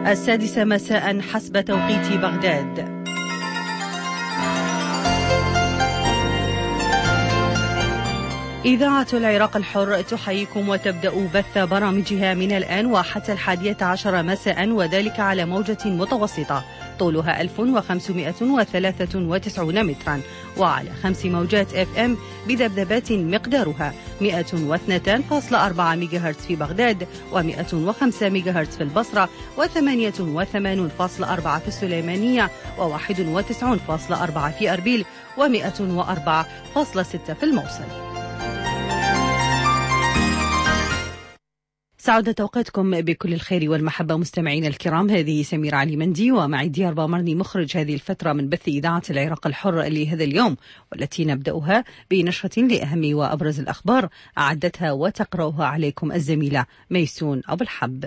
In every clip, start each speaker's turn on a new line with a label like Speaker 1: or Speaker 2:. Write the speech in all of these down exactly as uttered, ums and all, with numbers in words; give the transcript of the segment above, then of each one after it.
Speaker 1: السادسة مساء حسب توقيت بغداد. إذاعة العراق الحر تحييكم وتبدأ بث برامجها من الآن وحتى الحادية عشر مساء، وذلك على موجة متوسطة طولها ألف وخمسمائة وثلاثة وتسعين مترا وعلى خمس موجات اف ام بذبذبات مقدارها مئة واثنين فاصلة أربعة ميجاهرتز في بغداد ومئة وخمسة ميجاهرتز في البصرة وثمانية وثمانين فاصلة أربعة في السليمانية وواحد وتسعين فاصلة أربعة في أربيل ومئة وأربعة فاصلة ستة في الموصل. سعد توقيتكم بكل الخير والمحبة مستمعين الكرام. هذه سميرة علي مندي ومعي ديار بامرني مخرج هذه الفترة من بث إذاعة العراق الحر لهذا اليوم، والتي نبدأها بنشرة لأهم وأبرز الأخبار أعدتها وتقرأها عليكم الزميلة ميسون أبو الحب.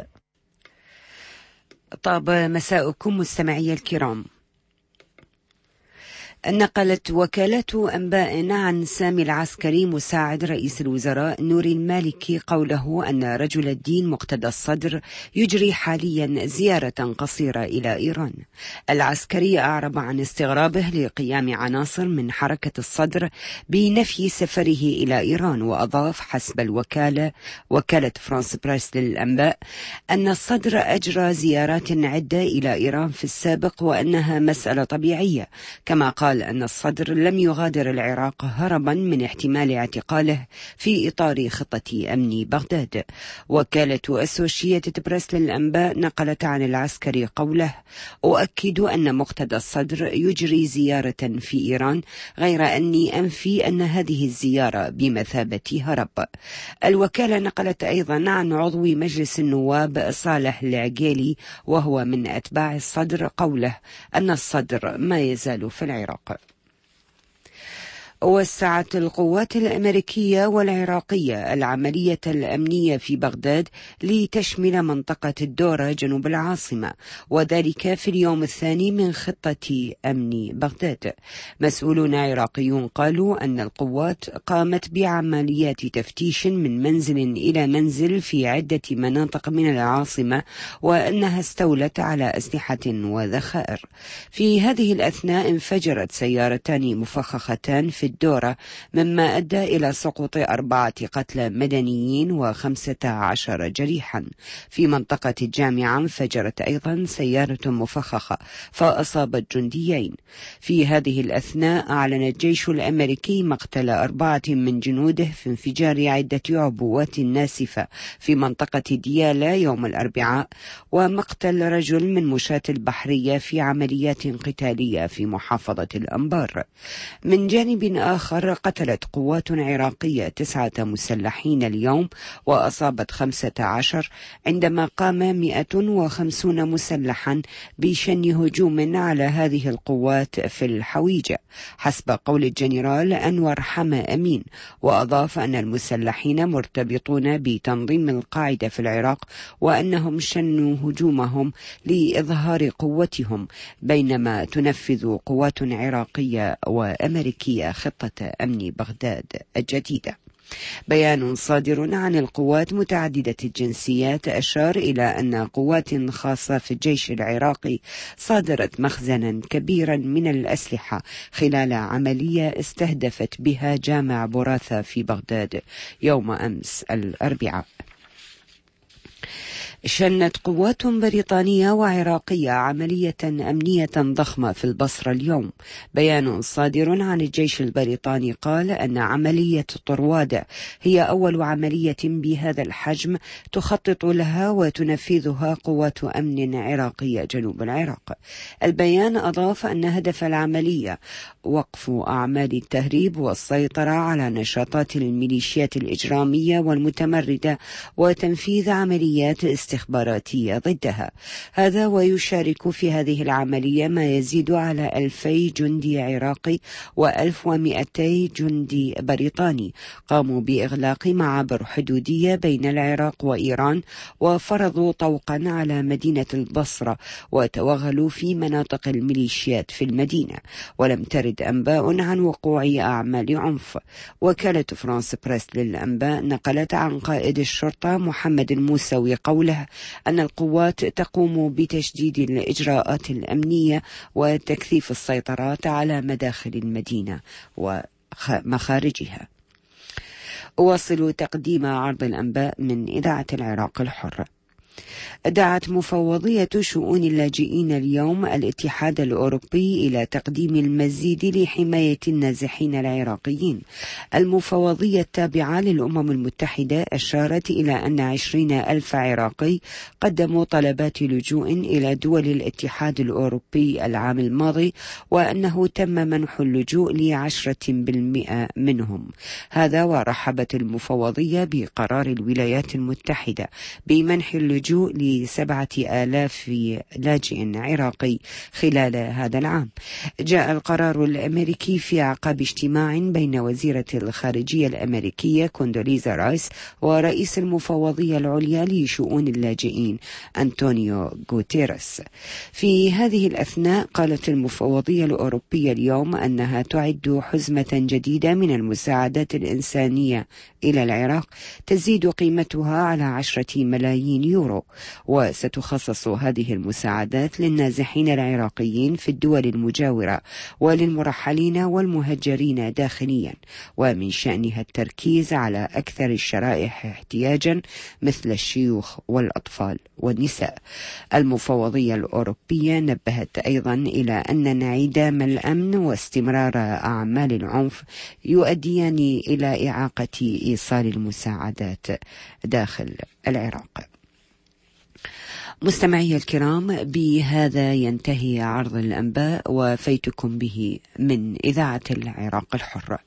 Speaker 2: طاب مساءكم مستمعي الكرام. نقلت وكالة أنباء عن سامي العسكري مساعد رئيس الوزراء نوري المالكي قوله أن رجل الدين مقتدى الصدر يجري حاليا زيارة قصيرة إلى إيران. العسكري أعرب عن استغرابه لقيام عناصر من حركة الصدر بنفي سفره إلى إيران، وأضاف حسب الوكالة وكالة فرانس بريس للأنباء أن الصدر أجرى زيارات عدة إلى إيران في السابق وأنها مسألة طبيعية، كما قال أن الصدر لم يغادر العراق هربا من احتمال اعتقاله في إطار خطة أمن بغداد. وكالة أسوشيتد بريس للأنباء نقلت عن العسكري قوله: أؤكد أن مقتدى الصدر يجري زيارة في إيران، غير أني أنفي أن هذه الزيارة بمثابة هرب. الوكالة نقلت أيضا عن عضو مجلس النواب صالح العقيلي وهو من أتباع الصدر قوله أن الصدر ما يزال في العراق. وسعت القوات الأمريكية والعراقية العملية الأمنية في بغداد لتشمل منطقة الدورة جنوب العاصمة، وذلك في اليوم الثاني من خطة أمن بغداد. مسؤولون عراقيون قالوا أن القوات قامت بعمليات تفتيش من منزل إلى منزل في عدة مناطق من العاصمة، وأنها استولت على أسلحة وذخائر. في هذه الأثناء انفجرت سيارتان مفخختان في الدورة، مما أدى إلى سقوط أربعة قتلى مدنيين وخمسة عشر جريحا. في منطقة الجامعة انفجرت أيضا سيارة مفخخة فأصابت جنديين. في هذه الأثناء أعلن الجيش الأمريكي مقتل أربعة من جنوده في انفجار عدة عبوات ناسفة في منطقة ديالا يوم الأربعاء، ومقتل رجل من مشاة البحرية في عمليات قتالية في محافظة الأنبار. من جانب آخر قتلت قوات عراقية تسعة مسلحين اليوم وأصابت خمسة عشر، عندما قام مئة وخمسون مسلحا بشن هجوم على هذه القوات في الحويجة حسب قول الجنرال أنور حما أمين. وأضاف أن المسلحين مرتبطون بتنظيم القاعدة في العراق، وأنهم شنوا هجومهم لإظهار قوتهم، بينما تنفذ قوات عراقية وأمريكية خطة أمن بغداد الجديدة. بيان صادر عن القوات متعددة الجنسيات أشار إلى أن قوات خاصة في الجيش العراقي صادرت مخزنا كبيرا من الأسلحة خلال عملية استهدفت بها جامع براثة في بغداد يوم أمس الأربعاء. شنت قوات بريطانية وعراقية عملية أمنية ضخمة في البصرة اليوم. بيان صادر عن الجيش البريطاني قال أن عملية طروادة هي أول عملية بهذا الحجم تخطط لها وتنفذها قوات أمن عراقية جنوب العراق. البيان أضاف أن هدف العملية وقف أعمال التهريب والسيطرة على نشاطات الميليشيات الإجرامية والمتمردة وتنفيذ عمليات استخباراتية ضدها. هذا ويشارك في هذه العملية ما يزيد على ألفي جندي عراقي وألف ومئتي جندي بريطاني قاموا بإغلاق معابر حدودية بين العراق وإيران، وفرضوا طوقا على مدينة البصرة وتوغلوا في مناطق الميليشيات في المدينة. ولم ترد أنباء عن وقوع أعمال عنف. وكالة فرانس بريس للأنباء نقلت عن قائد الشرطة محمد الموسوي قوله ووجه أن القوات تقوم بتشديد الإجراءات الأمنية وتكثيف السيطرات على مداخل المدينة ومخارجها. أواصل تقديم عرض الأنباء من إذاعة العراق الحر. دعت مفوضية شؤون اللاجئين اليوم الاتحاد الأوروبي إلى تقديم المزيد لحماية النازحين العراقيين. المفوضية التابعة للأمم المتحدة أشارت إلى أن عشرين ألف عراقي قدموا طلبات لجوء إلى دول الاتحاد الأوروبي العام الماضي، وأنه تم منح اللجوء لعشرة بالمئة منهم. هذا ورحبت المفوضية بقرار الولايات المتحدة بمنح اللجوء لسبعة آلاف لاجئ عراقي خلال هذا العام. جاء القرار الأمريكي في أعقاب اجتماع بين وزيرة الخارجية الأمريكية كوندوليزا رايس ورئيس المفوضية العليا لشؤون اللاجئين أنطونيو غوتيريس. في هذه الأثناء قالت المفوضية الأوروبية اليوم أنها تعد حزمة جديدة من المساعدات الإنسانية إلى العراق تزيد قيمتها على عشرة ملايين يورو، وستخصص هذه المساعدات للنازحين العراقيين في الدول المجاورة وللمرحلين والمهجرين داخليا، ومن شأنها التركيز على أكثر الشرائح احتياجا مثل الشيوخ والأطفال والنساء. المفوضية الأوروبية نبهت أيضا إلى أن انعدام الأمن واستمرار أعمال العنف يؤديان إلى إعاقة إيصال المساعدات داخل العراق. مستمعي الكرام، بهذا ينتهي عرض الأنباء وفيتكم به من إذاعة العراق الحرة.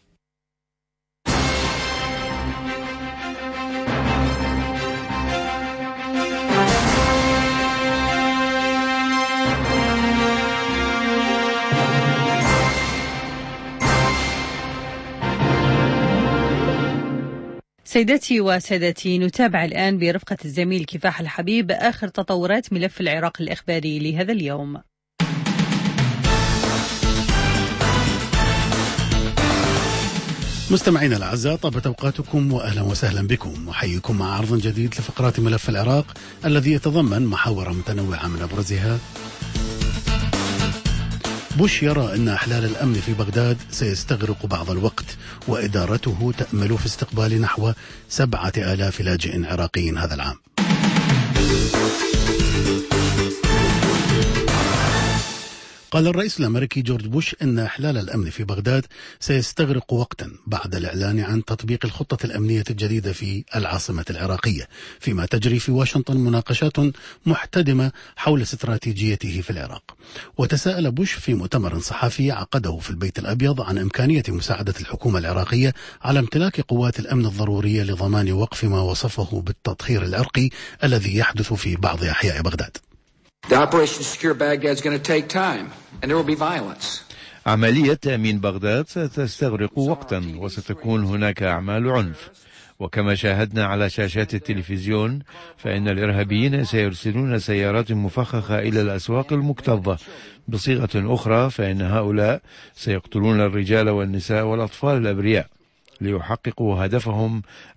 Speaker 1: سيداتي وسادتي، نتابع الآن برفقة الزميل كفاح الحبيب آخر تطورات ملف العراق الإخباري لهذا اليوم.
Speaker 3: مستمعينا الأعزاء، طابت أوقاتكم وأهلا وسهلا بكم، وحييكم مع عرض جديد لفقرات ملف العراق الذي يتضمن محاور متنوعة من أبرزها: بوش يرى أن إحلال الأمن في بغداد سيستغرق بعض الوقت، وإدارته تأمل في استقبال نحو سبعة آلاف لاجئ عراقي هذا العام. قال الرئيس الأمريكي جورج بوش أن إحلال الأمن في بغداد سيستغرق وقتا بعد الإعلان عن تطبيق الخطة الأمنية الجديدة في العاصمة العراقية، فيما تجري في واشنطن مناقشات محتدمة حول استراتيجيته في العراق. وتساءل بوش في مؤتمر صحفي عقده في البيت الأبيض عن إمكانية مساعدة الحكومة العراقية على امتلاك قوات الأمن الضرورية لضمان وقف ما وصفه بالتطهير العرقي الذي يحدث في بعض أحياء بغداد.
Speaker 4: The operation to secure Baghdad is going to take time and there will be violence.
Speaker 5: عملية تأمين بغداد ستستغرق وقتا وستكون هناك أعمال عنف، وكما شاهدنا على شاشات التلفزيون فإن الإرهابيين سيرسلون سيارات مفخخة إلى الأسواق المكتظة. بصيغة أخرى فإن هؤلاء سيقتلون الرجال والنساء والأطفال الأبرياء ليحققوا هدفهم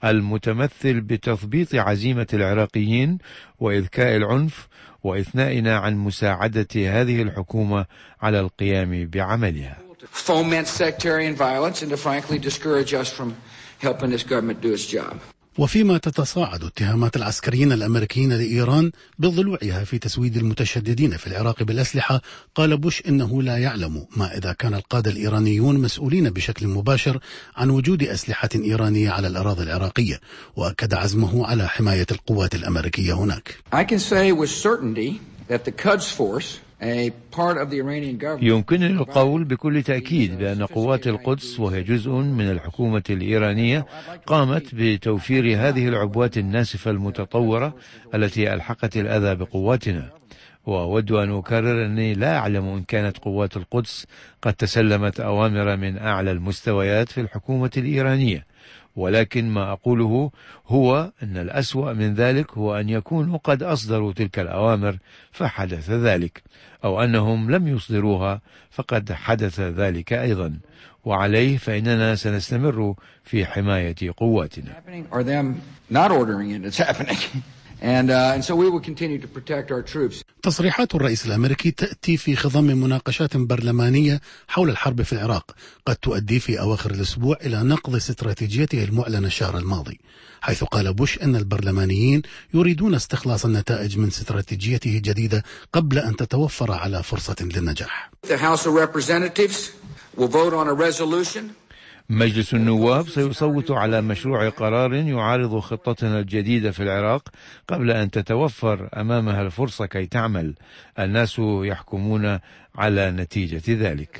Speaker 5: المتمثل بتثبيط عزيمة العراقيين وإذكاء العنف وإثنائنا عن مساعدة هذه الحكومة على القيام بعملها.
Speaker 4: Foment sectarian violence and to frankly discourage us from helping this government do its job.
Speaker 3: وفيما تتصاعد اتهامات العسكريين الأمريكيين لإيران بضلوعها في تسويد المتشددين في العراق بالأسلحة، قال بوش إنه لا يعلم ما إذا كان القادة الإيرانيون مسؤولين بشكل مباشر عن وجود أسلحة إيرانية على الأراضي العراقية، وأكد عزمه على حماية القوات الأمريكية هناك.
Speaker 4: I can say with certainty that the Quds Force, a part of the Iranian government.
Speaker 5: يمكنني القول بكل تأكيد بأن قوات القدس وهي جزء من الحكومة الإيرانية قامت بتوفير هذه العبوات الناسفة المتطورة التي ألحقت الأذى بقواتنا. وأود أن أكرر أني لا أعلم إن كانت قوات القدس قد تسلمت أوامر من أعلى المستويات في الحكومة الإيرانية، ولكن ما أقوله هو أن الأسوأ من ذلك هو أن يكونوا قد أصدروا تلك الأوامر فحدث ذلك، أو أنهم لم يصدروها فقد حدث ذلك أيضا، وعليه فإننا سنستمر في حماية قواتنا.
Speaker 4: And, uh, and so we will continue to protect our troops.
Speaker 3: تصريحات الرئيس الأمريكي تأتي في خضم مناقشات برلمانية حول الحرب في العراق قد تؤدي في أواخر الأسبوع إلى نقض استراتيجيته المعلنة الشهر الماضي، حيث قال بوش أن البرلمانيين يريدون استخلاص النتائج من استراتيجيته الجديدة قبل أن تتوفر على فرصة للنجاح.
Speaker 4: The House of Representatives will vote on a resolution.
Speaker 5: مجلس النواب سيصوت على مشروع قرار يعارض خطتنا الجديدة في العراق قبل أن تتوفر أمامها الفرصة كي تعمل. الناس يحكمون على نتيجة ذلك.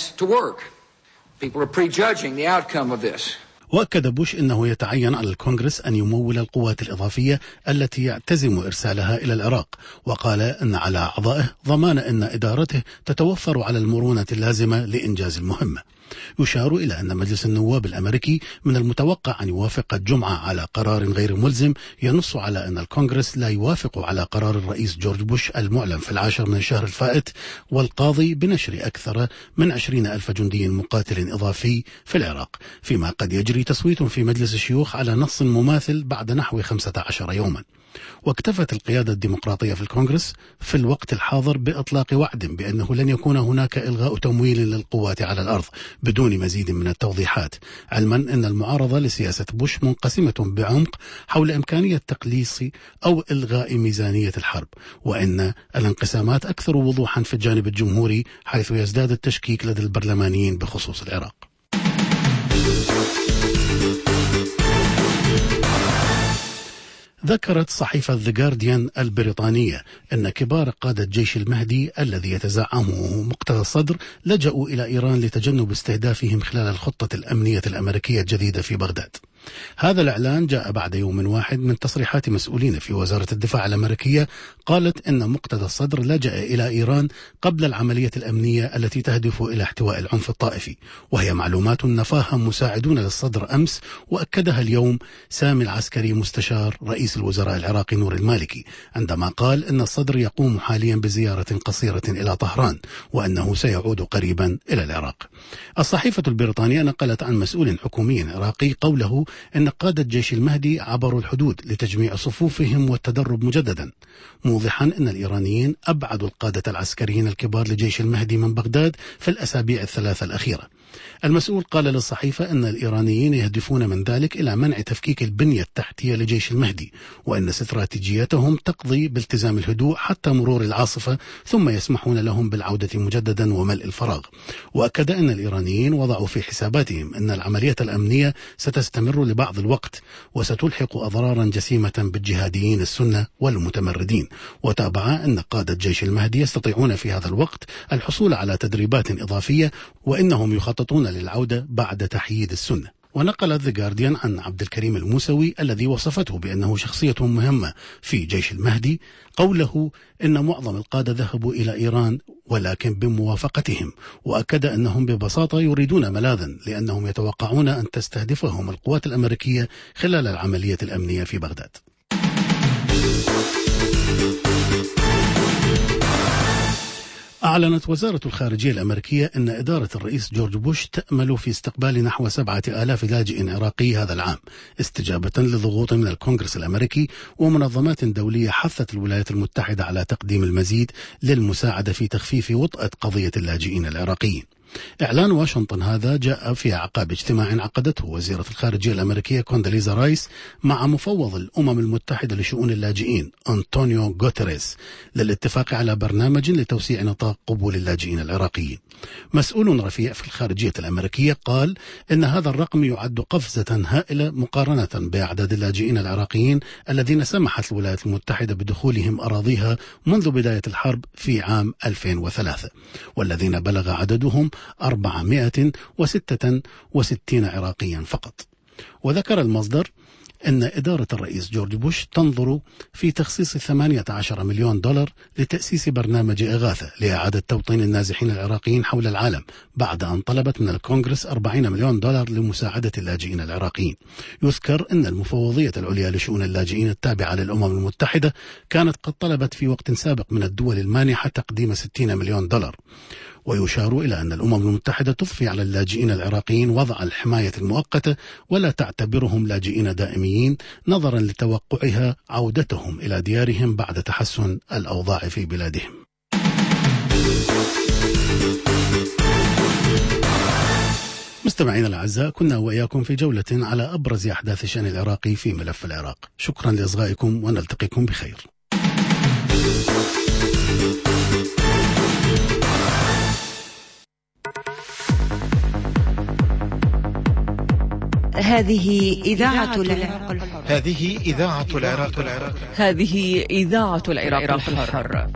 Speaker 3: وأكد بوش أنه يتعين على الكونغرس أن يمول القوات الإضافية التي يعتزم إرسالها إلى العراق، وقال أن على أعضائه ضمان أن إدارته تتوفر على المرونة اللازمة لإنجاز المهمة. يشار إلى أن مجلس النواب الأمريكي من المتوقع أن يوافق الجمعة على قرار غير ملزم ينص على أن الكونغرس لا يوافق على قرار الرئيس جورج بوش المعلن في العاشر من الشهر الفائت والقاضي بنشر أكثر من عشرين ألف جندي مقاتل إضافي في العراق، فيما قد يجري تصويت في مجلس الشيوخ على نص مماثل بعد نحو خمسة عشر يوما. واكتفت القيادة الديمقراطية في الكونغرس في الوقت الحاضر بإطلاق وعد بأنه لن يكون هناك إلغاء تمويل للقوات على الأرض بدون مزيد من التوضيحات، علما أن المعارضة لسياسة بوش منقسمة بعمق حول إمكانية تقليص أو إلغاء ميزانية الحرب، وأن الانقسامات أكثر وضوحا في الجانب الجمهوري حيث يزداد التشكيك لدى البرلمانيين بخصوص العراق. ذكرت صحيفة The Guardian البريطانية أن كبار قادة جيش المهدي الذي يتزعمه مقتدى الصدر لجأوا إلى إيران لتجنب استهدافهم خلال الخطة الأمنية الأمريكية الجديدة في بغداد. هذا الإعلان جاء بعد يوم واحد من تصريحات مسؤولين في وزارة الدفاع الأمريكية قالت أن مقتدى الصدر لجأ إلى إيران قبل العملية الأمنية التي تهدف إلى احتواء العنف الطائفي، وهي معلومات نفاها مساعدون للصدر أمس، وأكدها اليوم سامي العسكري مستشار رئيس الوزراء العراقي نور المالكي عندما قال أن الصدر يقوم حاليا بزيارة قصيرة إلى طهران وأنه سيعود قريبا إلى العراق. الصحيفة البريطانية نقلت عن مسؤول حكومي عراقي قوله أن قادة جيش المهدي عبروا الحدود لتجميع صفوفهم والتدرب مجددا، موضحا أن الإيرانيين أبعدوا القادة العسكريين الكبار لجيش المهدي من بغداد في الأسابيع الثلاثة الأخيرة. المسؤول قال للصحيفة أن الإيرانيين يهدفون من ذلك إلى منع تفكيك البنية التحتية لجيش المهدي، وأن استراتيجيتهم تقضي بالتزام الهدوء حتى مرور العاصفة ثم يسمحون لهم بالعودة مجددا وملء الفراغ. وأكد أن الإيرانيين وضعوا في حساباتهم أن العملية الأمنية ستستمر لبعض الوقت وستلحق أضرارا جسيمة بالجهاديين السنة والمتمردين، وتابع أن قادة جيش المهدي يستطيعون في هذا الوقت الحصول على تدريبات إضافية وإنهم يخططون للعودة بعد تحييد السنة. ونقل The Guardian عن عبد الكريم الموسوي الذي وصفته بأنه شخصية مهمة في جيش المهدي قوله إن معظم القادة ذهبوا إلى إيران ولكن بموافقتهم، وأكد أنهم ببساطة يريدون ملاذا لأنهم يتوقعون أن تستهدفهم القوات الأمريكية خلال العملية الأمنية في بغداد. أعلنت وزارة الخارجية الأمريكية أن إدارة الرئيس جورج بوش تأمل في استقبال نحو سبعة آلاف لاجئ عراقي هذا العام استجابة لضغوط من الكونغرس الأمريكي ومنظمات دولية حثت الولايات المتحدة على تقديم المزيد للمساعدة في تخفيف وطأة قضية اللاجئين العراقيين. إعلان واشنطن هذا جاء في أعقاب اجتماع عقدته وزيرة الخارجية الأمريكية كونداليزا رايس مع مفوض الأمم المتحدة لشؤون اللاجئين أنطونيو غوتيريس للاتفاق على برنامج لتوسيع نطاق قبول اللاجئين العراقيين. مسؤول رفيع في الخارجية الأمريكية قال إن هذا الرقم يعد قفزة هائلة مقارنة بأعداد اللاجئين العراقيين الذين سمحت الولايات المتحدة بدخولهم أراضيها منذ بداية الحرب في عام ألفين وثلاثة، والذين بلغ عددهم أربعمائة وستة وستين عراقيا فقط. وذكر المصدر أن إدارة الرئيس جورج بوش تنظر في تخصيص ثمانية عشر مليون دولار لتأسيس برنامج إغاثة لإعادة توطين النازحين العراقيين حول العالم بعد أن طلبت من الكونغرس أربعين مليون دولار لمساعدة اللاجئين العراقيين. يذكر أن المفوضية العليا لشؤون اللاجئين التابعة للأمم المتحدة كانت قد طلبت في وقت سابق من الدول المانحة تقديم ستين مليون دولار. ويشار إلى أن الأمم المتحدة تضفي على اللاجئين العراقيين وضع الحماية المؤقتة ولا تعتبرهم لاجئين دائميين نظرا لتوقعها عودتهم إلى ديارهم بعد تحسن الأوضاع في بلادهم. مستمعينا الأعزاء، كنا وإياكم في جولة على أبرز أحداث الشأن العراقي في ملف العراق. شكرا لإصغائكم ونلتقيكم بخير.
Speaker 2: هذه إذاعة العراق الحر.
Speaker 6: هذه إذاعة العراق الحر.
Speaker 7: هذه إذاعة العراق الحر.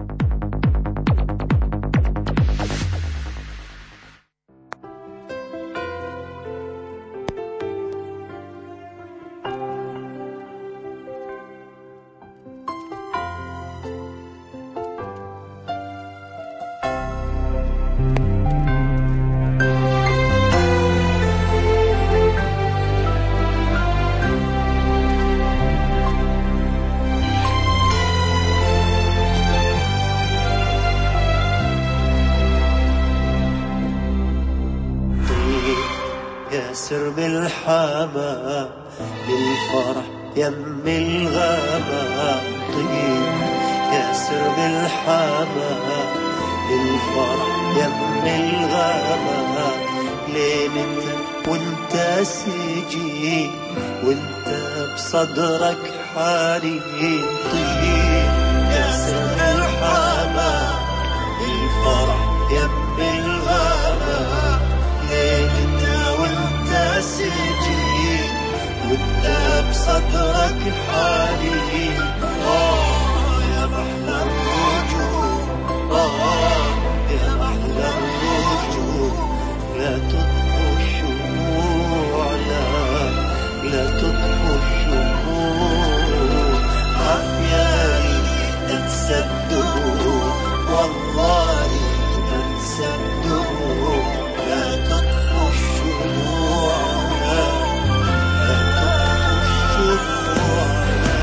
Speaker 8: ياسر بالحباب للفرح يم الغابة طيب، ياسر بالحباب للفرح يم الغابة، لين انت وانت سجين وانت بصدرك حالي طيب، ياسر بالحباب للفرح يم الغابة، لين وانت سجين وانت بصدرك حالي. آه يا محلى الرجوع، آه يا محلى الرجوع، لا تطفوا الشموع، لا لا تطفوا الشموع، عافياني تتصدقوا والله تتصدقوا، لا تطفوا الشموع، لا لا تطفوا الشموع.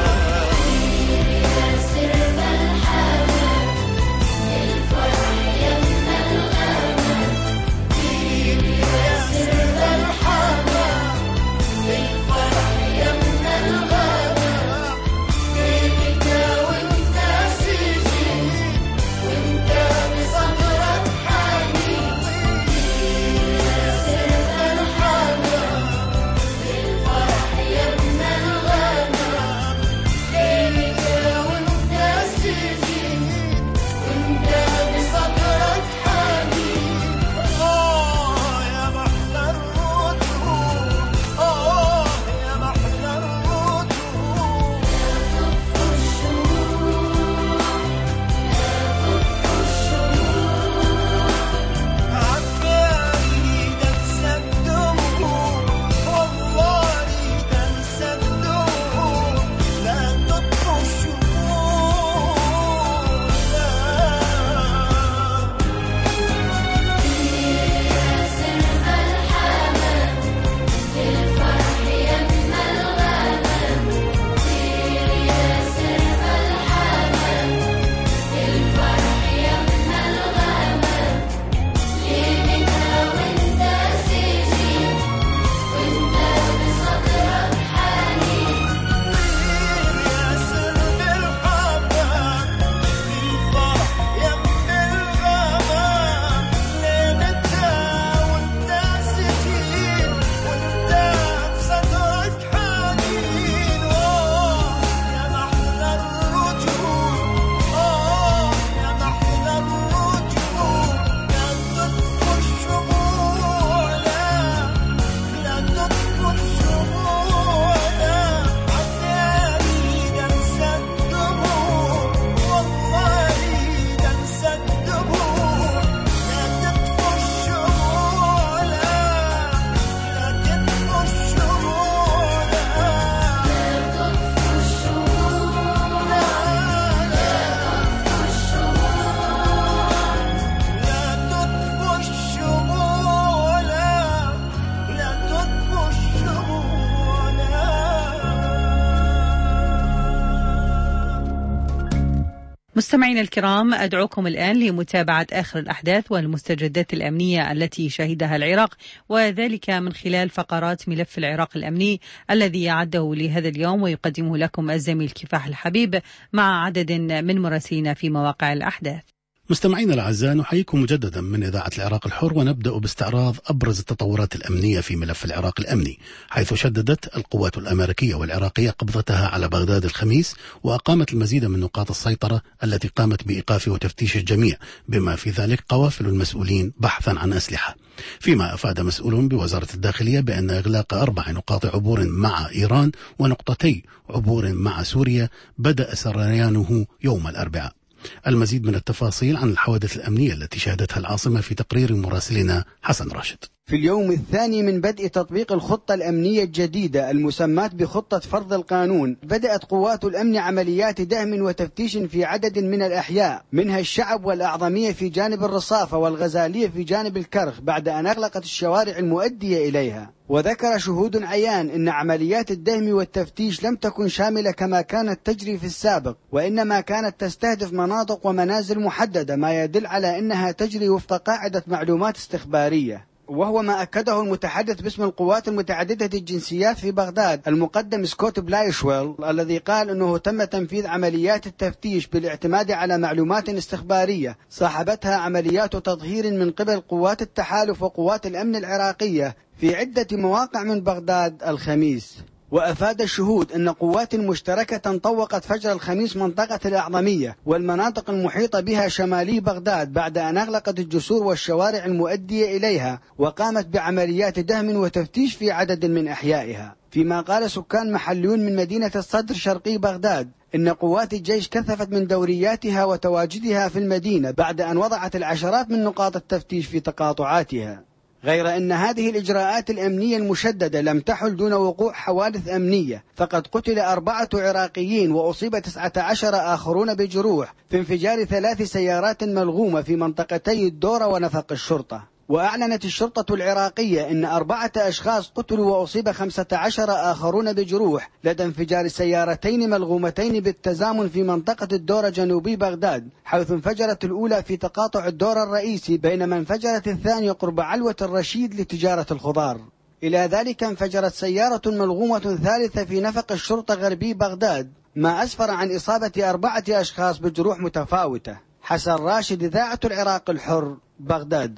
Speaker 1: مستمعينا الكرام، أدعوكم الآن لمتابعة آخر الأحداث والمستجدات الأمنية التي شهدها العراق، وذلك من خلال فقرات ملف العراق الأمني الذي أعده لهذا اليوم ويقدمه لكم الزميل كفاح الحبيب مع عدد من مراسلين في مواقع الأحداث.
Speaker 3: مستمعينا الأعزاء، نحييكم مجددا من إذاعة العراق الحر، ونبدأ باستعراض أبرز التطورات الأمنية في ملف العراق الأمني، حيث شددت القوات الأمريكية والعراقية قبضتها على بغداد الخميس، وأقامت المزيد من نقاط السيطرة التي قامت بإيقاف وتفتيش الجميع، بما في ذلك قوافل المسؤولين بحثا عن أسلحة. فيما أفاد مسؤول بوزارة الداخلية بأن إغلاق أربع نقاط عبور مع إيران ونقطتي عبور مع سوريا بدأ سريانه يوم الأربعاء. المزيد من التفاصيل عن الحوادث الأمنية التي شهدتها العاصمة في تقرير مراسلنا حسن راشد.
Speaker 9: في اليوم الثاني من بدء تطبيق الخطة الأمنية الجديدة المسماة بخطة فرض القانون، بدأت قوات الأمن عمليات دهم وتفتيش في عدد من الأحياء، منها الشعب والأعظمية في جانب الرصافة والغزالية في جانب الكرخ، بعد أن أغلقت الشوارع المؤدية إليها. وذكر شهود عيان أن عمليات الدهم والتفتيش لم تكن شاملة كما كانت تجري في السابق، وإنما كانت تستهدف مناطق ومنازل محددة، ما يدل على أنها تجري وفق قاعدة معلومات استخبارية، وهو ما أكده المتحدث باسم القوات المتعددة الجنسيات في بغداد المقدم سكوت بلايشويل، الذي قال أنه تم تنفيذ عمليات التفتيش بالاعتماد على معلومات استخبارية صاحبتها عمليات تطهير من قبل قوات التحالف وقوات الأمن العراقية في عدة مواقع من بغداد الخميس. وأفاد الشهود أن قوات مشتركة طوقت فجر الخميس منطقة الأعظمية والمناطق المحيطة بها شمالي بغداد، بعد أن أغلقت الجسور والشوارع المؤدية إليها، وقامت بعمليات دهم وتفتيش في عدد من أحيائها. فيما قال سكان محليون من مدينة الصدر شرقي بغداد إن قوات الجيش كثفت من دورياتها وتواجدها في المدينة بعد أن وضعت العشرات من نقاط التفتيش في تقاطعاتها. غير أن هذه الإجراءات الأمنية المشددة لم تحل دون وقوع حوادث أمنية، فقد قتل أربعة عراقيين وأصيب تسعة عشر آخرون بجروح في انفجار ثلاث سيارات ملغومة في منطقتي الدورة ونفق الشرطة. وأعلنت الشرطة العراقية أن أربعة أشخاص قتلوا وأصيب خمسة عشر آخرون بجروح لدى انفجار سيارتين ملغومتين بالتزامن في منطقة الدورة جنوبي بغداد، حيث انفجرت الأولى في تقاطع الدورة الرئيسي، بينما انفجرت الثانية قرب علوة الرشيد لتجارة الخضار. إلى ذلك انفجرت سيارة ملغومة ثالثة في نفق الشرطة غربي بغداد، ما أسفر عن إصابة أربعة أشخاص بجروح متفاوتة. حسن راشد، إذاعة العراق الحر، بغداد.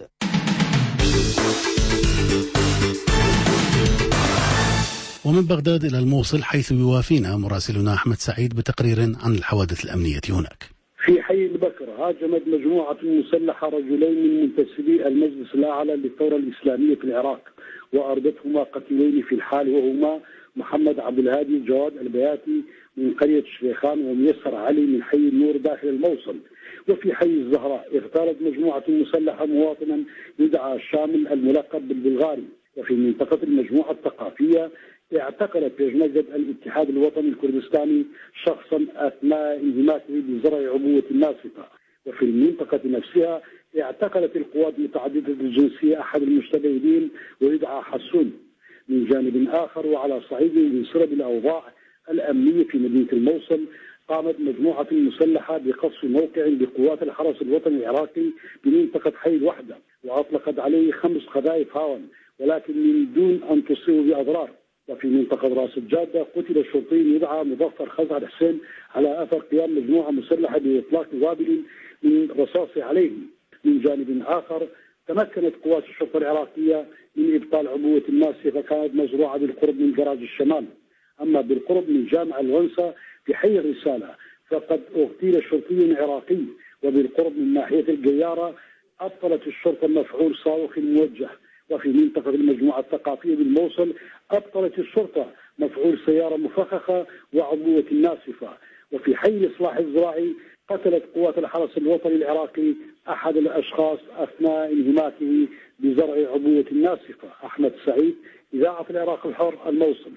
Speaker 3: ومن بغداد إلى الموصل، حيث يوافينا مراسلنا أحمد سعيد بتقرير عن الحوادث الأمنية هناك.
Speaker 10: في حي البكر هاجمت مجموعة مسلحة رجلين من منتسبي المجلس الأعلى للثورة الإسلامية في العراق، وأردتهما قتيلين في الحال، وهما محمد عبد الهادي الجواد البياتي من قرية الشيخان وميسر علي من حي النور داخل الموصل. وفي حي الزهراء اغتالت مجموعة مسلحة مواطنا يدعى شامل الملقب بالبلغاري. وفي منطقة المجموعة الثقافية اعتقلت بجنجد الاتحاد الوطني الكردستاني شخصا أثناء انهماكه بزرع عبوة الناسفة. وفي المنطقة نفسها اعتقلت القوات المتعددة الجنسية أحد المشتبهين ويدعى حسون. من جانب آخر، وعلى صعيد منصرب الأوضاع الأمنية في مدينة الموصل، قامت مجموعة مسلحة بقصف موقع لقوات الحرس الوطني العراقي بمنطقة حي الوحدة، وأطلقت عليه خمس قذائف هاون، ولكن من دون أن تصيب بأضرار. وفي منطقة راس الجادة قتل شرطي يدعى مظفر خزعل حسين على أثر قيام مجموعة مسلحة بإطلاق وابل من رصاص عليه. من جانب آخر، تمكنت قوات الشرطة العراقية من إبطال عبوة الناسفة، فكانت مزروعة بالقرب من جراج الشمال. أما بالقرب من جامع الونسة في حي الرسالة فقد اغتيل شرطي عراقي، وبالقرب من ناحية القيارة أبطلت الشرطة مفعول صاروخ موجه. وفي منطقة المجموعة الثقافية بالموصل أبطلت الشرطة مفعول سيارة مفخخة وعبوة الناسفة. وفي حي الإصلاح الزراعي قتلت قوات الحرس الوطني العراقي أحد الأشخاص أثناء انهماكه بزرع عبوة الناسفة. أحمد سعيد، إذاعة العراق الحر، الموصل.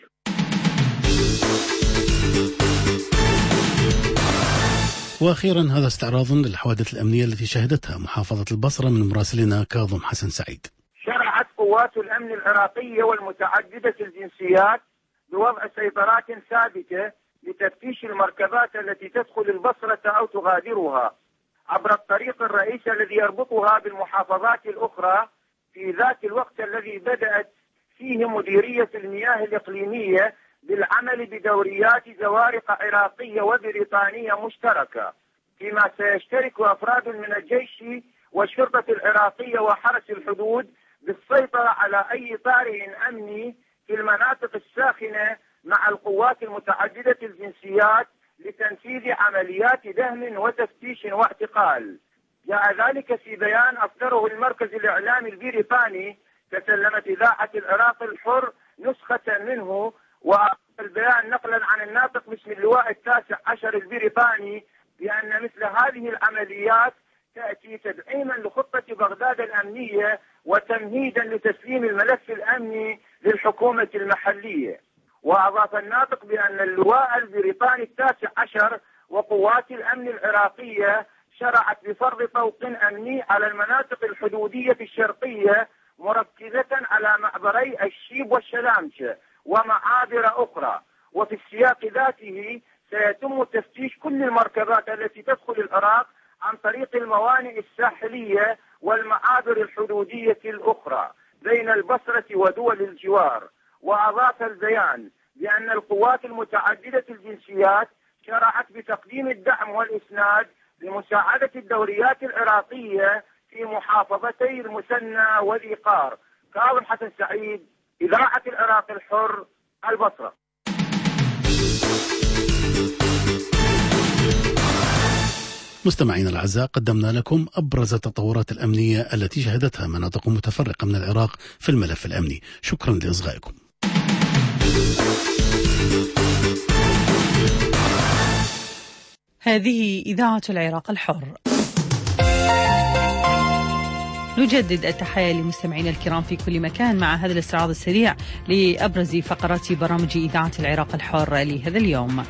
Speaker 3: وأخيرا هذا استعراض للحوادث الأمنية التي شهدتها محافظة البصرة من مراسلنا كاظم حسن سعيد.
Speaker 11: شرعت قوات الأمن العراقية والمتعددة الجنسيات بوضع سيطرات ثابتة لتفتيش المركبات التي تدخل البصرة أو تغادرها عبر الطريق الرئيسي الذي يربطها بالمحافظات الأخرى، في ذات الوقت الذي بدأت فيه مديرية المياه الإقليمية بالعمل بدوريات زوارق عراقية وبريطانية مشتركة، فيما سيشترك أفراد من الجيش والشرطة العراقية وحرس الحدود بالسيطرة على أي طارئ أمني في المناطق الساخنة مع القوات المتعددة الجنسيات لتنفيذ عمليات دهم وتفتيش واعتقال. جاء ذلك في بيان أصدره المركز الإعلامي البريطاني. تسلمت إذاعة العراق الحر نسخة منه، والبيان نقلا عن الناطق باسم اللواء التاسع عشر البريطاني بأن مثل هذه العمليات تأتي تدعيما لخطة بغداد الأمنية وتمهيدا لتسليم الملف الأمني للحكومة المحلية. وأضاف الناطق بأن اللواء البريطاني التاسع عشر وقوات الأمن العراقية شرعت بفرض طوق أمني على المناطق الحدودية الشرقية مركزة على معبري الشيب والشلامشة ومعابر أخرى. وفي السياق ذاته سيتم تفتيش كل المركبات التي تدخل العراق عن طريق الموانئ الساحلية والمعابر الحدودية الأخرى بين البصرة ودول الجوار. وأضاف البيان بأن القوات المتعددة الجنسيات شرعت بتقديم الدعم والإسناد لمساعدة الدوريات العراقية في محافظتي المثنى وذي قار. كاظم حسن سعيد، إذاعة العراق الحر، البصرة.
Speaker 3: مستمعينا الأعزاء، قدمنا لكم أبرز التطورات الأمنية التي شهدتها مناطق متفرقة من العراق في الملف الأمني. شكرا لإصغائكم.
Speaker 1: هذه إذاعة العراق الحر. نجدد التحية لمستمعينا الكرام في كل مكان مع هذا الاستعراض السريع لأبرز فقرات برامج إذاعة العراق الحر لهذا اليوم.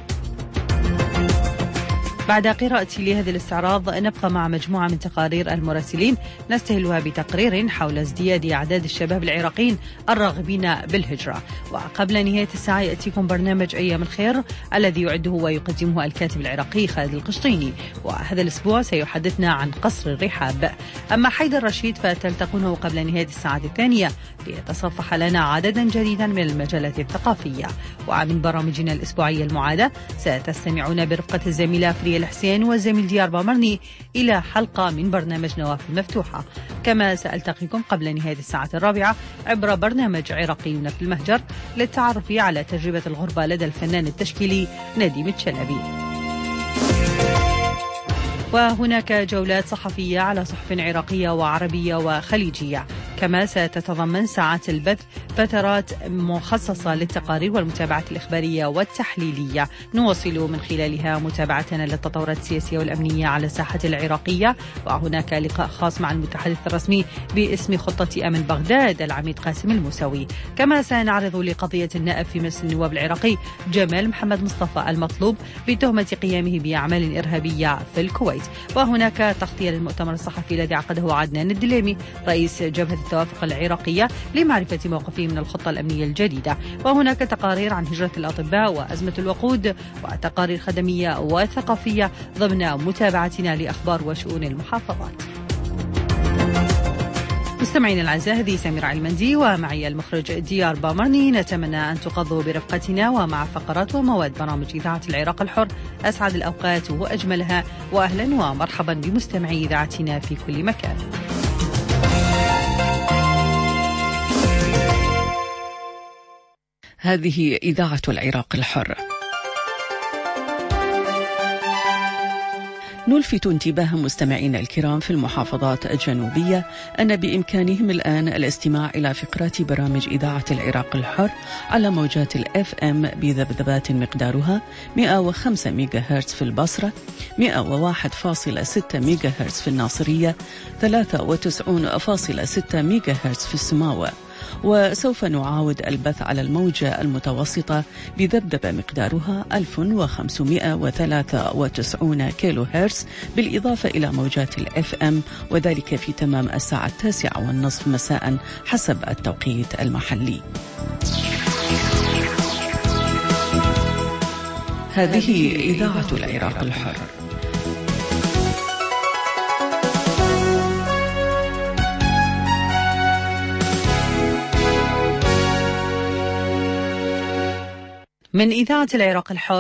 Speaker 1: بعد قراءتي لهذا الاستعراض نبقى مع مجموعة من تقارير المراسلين نستهلها بتقرير حول ازدياد أعداد الشباب العراقيين الراغبين بالهجرة. وقبل نهاية الساعة يأتيكم برنامج أيام الخير الذي يعده ويقدمه الكاتب العراقي خالد القشطيني، وهذا الأسبوع سيحدثنا عن قصر الرحاب. أما حيدر رشيد فتلتقونه قبل نهاية الساعة الثانية ليتصفح لنا عددا جديدا من المجالات الثقافية. ومن برامجنا الأسبوعية المعادة ستستمعون برفقة الزميلة فريا الحسين والزميل ديار بامرني إلى حلقة من برنامج نوافذ مفتوحة. كما سألتقيكم قبل نهاية الساعة الرابعة عبر برنامج عراقيون في المهجر للتعرف على تجربة الغربة لدى الفنان التشكيلي نديم الشلبي. وهناك جولات صحفية على صحف عراقية وعربية وخليجية. كما ستتضمن ساعات البث فترات مخصصة للتقارير والمتابعات الإخبارية والتحليلية نواصل من خلالها متابعتنا للتطورات السياسية والأمنية على الساحة العراقية. وهناك لقاء خاص مع المتحدث الرسمي باسم خطة أمن بغداد العميد قاسم الموسوي. كما سنعرض لقضية النائب في مجلس النواب العراقي جمال محمد مصطفى المطلوب بتهمة قيامه بأعمال إرهابية في الكويت. وهناك تغطية للمؤتمر الصحفي الذي عقده عدنان الدليمي رئيس جبهة التوافق العراقية لمعرفة موقفه من الخطة الأمنية الجديدة. وهناك تقارير عن هجرة الأطباء وأزمة الوقود وتقارير خدمية وثقافية ضمن متابعتنا لأخبار وشؤون المحافظات. مستمعين الأعزاء، هذه سميرة علمندي ومعي المخرج ديار بامرني. نتمنى أن تقضوا برفقتنا ومع فقرات ومواد برامج إذاعة العراق الحر أسعد الأوقات وأجملها، وأهلا ومرحبا بمستمعي إذاعتنا في كل مكان.
Speaker 7: هذه إذاعة العراق الحر. نلفت انتباه مستمعينا الكرام في المحافظات الجنوبية أن بإمكانهم الآن الاستماع إلى فقرات برامج إذاعة العراق الحر على موجات الإف إم بذبذبات مقدارها مئة وخمسة ميجا هرتز في البصرة، مئة وواحد فاصلة ستة ميجا هرتز في الناصرية، ثلاثة وتسعين فاصلة ستة ميجا هرتز في السماوة. وسوف نعاود البث على الموجة المتوسطة بذبذبة مقدارها ألف وخمسمئة وثلاثة وتسعين كيلو هرتز بالإضافة إلى موجات الإف إم، وذلك في تمام الساعة التاسعة والنصف مساء حسب التوقيت المحلي. هذه إذاعة العراق الحر.
Speaker 1: من إذاعة العراق الحر.